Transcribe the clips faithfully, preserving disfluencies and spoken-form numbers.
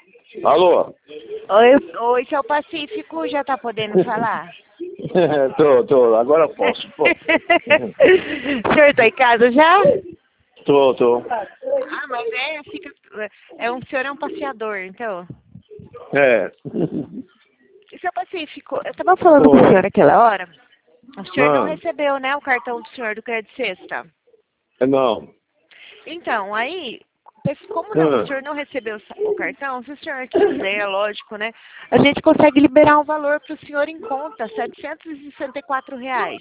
Alô? Oi, oi, seu Pacífico, já tá podendo falar? tô, tô, agora posso. Pô. O senhor tá em casa já? Tô, tô. Ah, mas é, fica, é um, o senhor é um passeador, então. É. E seu Pacífico, eu tava falando com o senhor naquela hora, o senhor não Ah, recebeu, né, o cartão do senhor do Crédito Sexta? não. Então, aí, como não, o Ah, senhor não recebeu o cartão, se o senhor quiser, lógico, né, a gente consegue liberar um valor para o senhor em conta, setecentos e sessenta e quatro reais.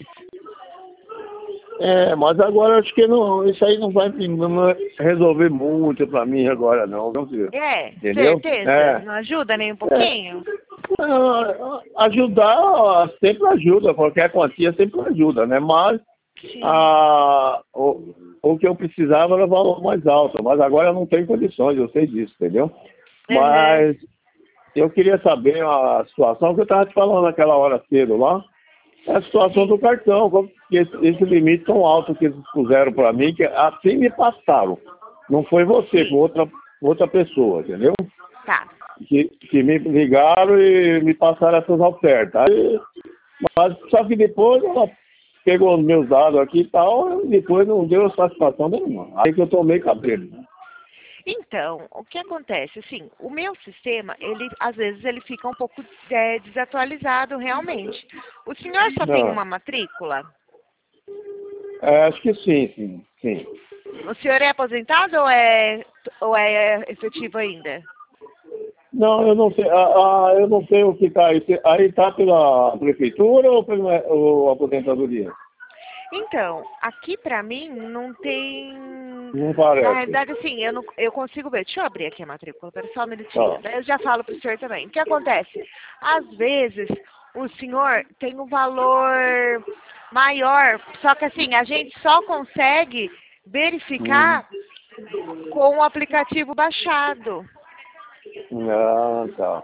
é, mas agora acho que não, isso aí não vai não vai resolver muito pra mim agora não, viu, filho? É, Entendeu? certeza? É. Não ajuda nem um É. pouquinho? Ah, ajudar sempre ajuda, qualquer quantia sempre ajuda, né? Mas Sim. ah, o, o que eu precisava era valor mais alto, mas agora eu não tenho condições, eu sei disso, entendeu? Uhum. Mas eu queria saber a situação que eu estava te falando naquela hora cedo lá, é a situação do Sim. cartão, porque esse, esse limite tão alto que eles puseram para mim, que assim me passaram. Não foi você, foi Sim. outra, outra pessoa, entendeu? Tá. Que, que me ligaram e me passaram essas ofertas. Aí, mas só que depois ela pegou os meus dados aqui e tal, e depois não deu satisfação nenhuma. Aí que eu tomei cabelo. Então, o que acontece? Assim, o meu sistema, ele, às vezes, ele fica um pouco é, desatualizado realmente. O senhor só tem Não. uma matrícula? É, acho que sim, sim, sim. O senhor é aposentado ou é, ou é efetivo ainda? Não, eu não sei. Ah, ah, eu não sei o que está aí. Aí está pela prefeitura ou pela ou aposentadoria? Então, aqui pra mim não tem. Não Na parece. realidade, assim, eu, não, eu consigo ver. Deixa eu abrir aqui a matrícula, pera só um minutinho. Tá. Daí eu já falo pro senhor também. O que acontece? Às vezes, o senhor tem um valor maior, só que assim, a gente só consegue Hum. verificar com o aplicativo baixado. Ah, tá.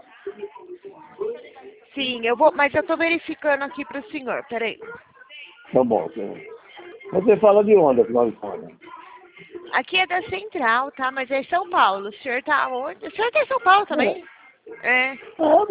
Sim, eu vou, mas eu tô verificando aqui pro senhor, peraí. Tá bom. Tá. Você fala de onde, afinal de contas? Aqui é da Central, tá? Mas é São Paulo. O senhor tá onde? O senhor tá em São Paulo É. também? É. Ah,